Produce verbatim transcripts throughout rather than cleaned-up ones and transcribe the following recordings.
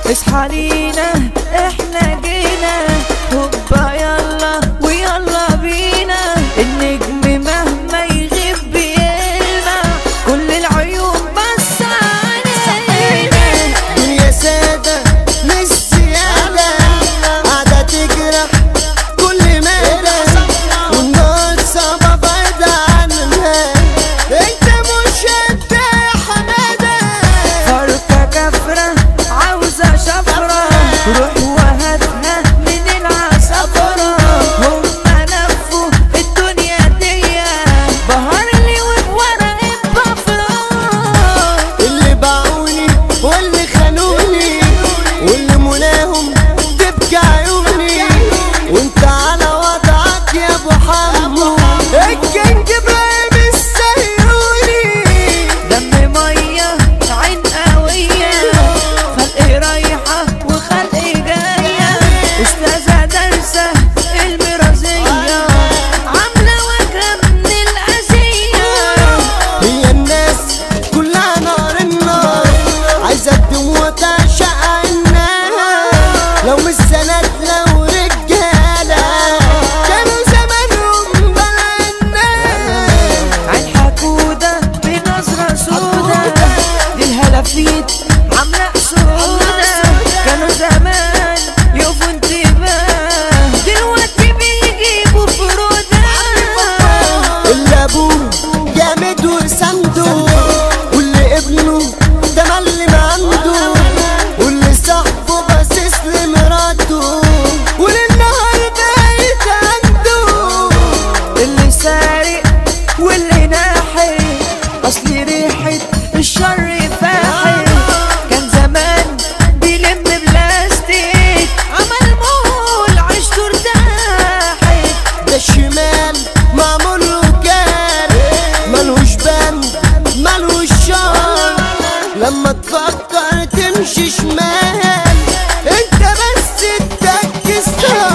اصحى لينا احنا جينا هوبا يلا ويلا بينا. النجم مهما يغيب بيلمع كل العيون بص علينا. دنيا سادة مش سيادة قاعدة تجرح كل مدى والنار صعبة بعيدة عنها. انت مش انت يا حمادة. فرقة كفرة عاوزة شفرة روح وهاتها من العصفرة. هما لفوا الدنيا ديا بهار لي وبورق البفرة. اللي باعوني واللي خانوني واللي مناهم تبكي عيوني وانت على وضعك يا ابو حمو. الكينج ابراهيم السيوني دم مية عين قوية خلق رايحة وخلق جاية. استاذة دارسة المرازية عاملة وجهة من الأذية. هي الناس كلها نار النار عايزة الدموع تعشق النار. لو مش سند لو رجالة كانوا زمانهم بلا النار. عين حكودة بنظرة سودة دي الهلافيت عاملة سودة. كانوا زمان يقفوا انتباه دلوقتي بيجيبوا فرودة. اللي ابوه جامد وسنده واللي ابنه ده ملم عنده واللي صاحبه باصص لمراته وللنهارده هيت عنده. اللي سارق واللي ناحي اصلي ريحة الشر فاحي. كان زمان بيلم بلاستيك عمل مول عيشته ارتاحت. ده الشمال معمول له كان ملهوش بند ملهوش شر. لما تفكر تمشي شمال انت بس تركز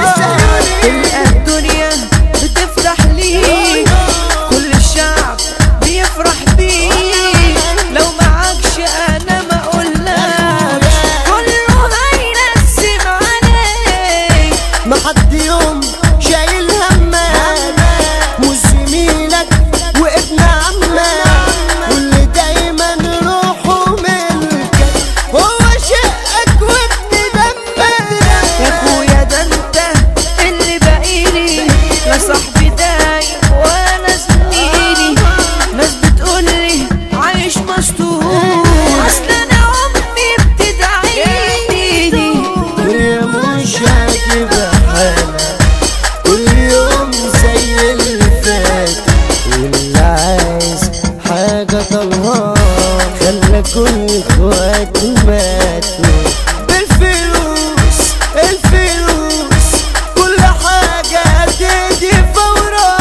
تلقى الدنيا بتفتح ليك كل الشعب بيفرح بيك. لو معكش انا ما اقولكش كله هينسم عليك. ما حد يوم شايل همك مش زميلك وابن عمك واللي دايما روحه ملكك هو شقك وابن دمك. يا اخويا ده انت اللي باقيلي يا صاحبي دايم وانا زميلي. ناس بتقولي عايش مسطول اصل انا امي بتدعيلي. الدنيا مش عاجبها حالها كل يوم زي اللي فات واللي عايز حاجة طلها خلى كل اخواته ماتوا. بالفلوس الفلوس كل حاجة هتيجي فورا.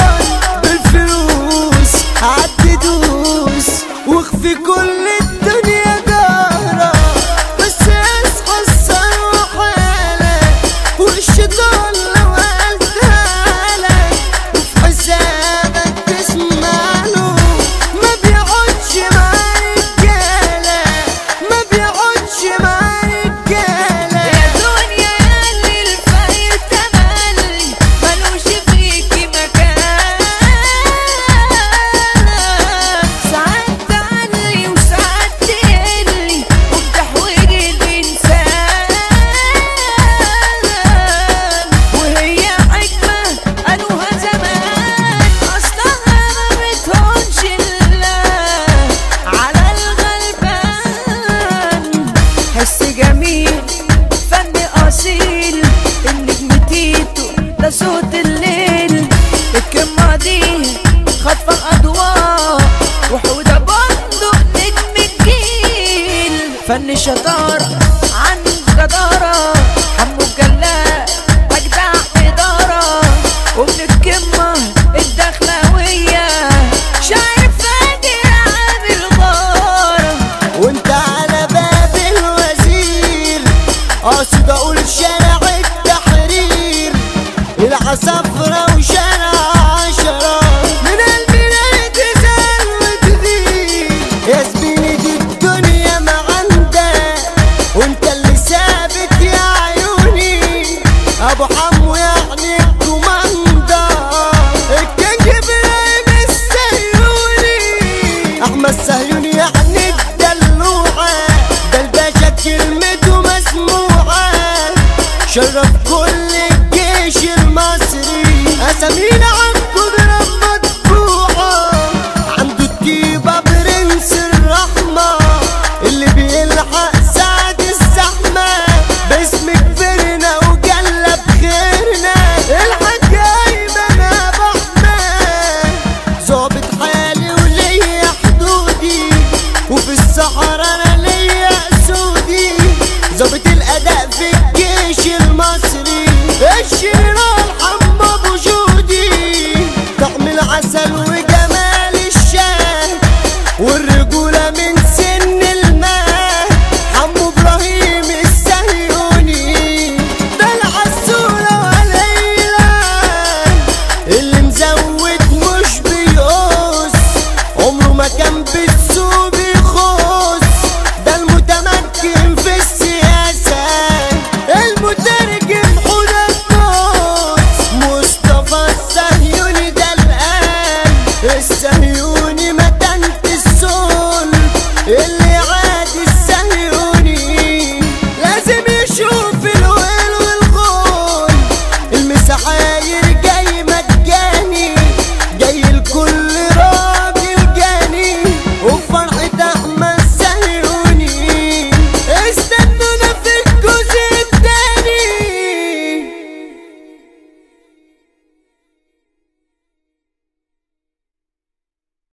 بالفلوس عددوس واخفي كل الدنيا جارة. بس اصحى الثروة حالك والشيطان لو قالتها لك وفي حسابك تسمع له. ما بيقعدش مع رجالة ما بيقعدش مع رجالة. يا دنيا ياللي الفقير تملي ملوش فيكي مكان. ساعات تعلي وساعات تقلي وبتحويجي الإنسان. وهي حكمة قالوها زمان أصلها ما بتهونش إلا على الغلبان. حس جميل فن أصيل النجم تيتو ده صوت الليل. الكلمة دي خطفة الأضواء وحودة بندق نجم الجيل. فن شطارة عن جدارة حمو الجلاء أجدع إدارة ومن الكلمة الدخلاوية شايف فاجر عامل غارة. وانت على باب الوزير قاصد اقول شارع التحرير العصفرة وشارع عشرة من البلاد تزال وتدير. يا زميلي دي الدنيا ما عندك ابو حمو يعني الكوماندا، الكينج ابراهيم السهيوني، احمد سهيوني يعني الدلوعه، ده الباشا كلمته مسموعه، شرف كل الجيش المصري، اسامينا عالقدرة مدفوعة، عنده الطيبة برنس الرحمة، اللي بيلحق سعد الزحمة، باسم كبرنا وجلب خيرنا، الحاج ايمن ابو احمد، ظابط حالي وليا حدودي، وفي الصحراء انا ليا اسودي، ظابط الاداء في الجيش المصري، الشيران حمو ابو جودي، طعم العسل وجمال الشاه، والرجولة من سن الماء، حمو ابراهيم السهيوني، ده العسولة وليلى، اللي مزود مش بيقص، عمره ما كان بيتس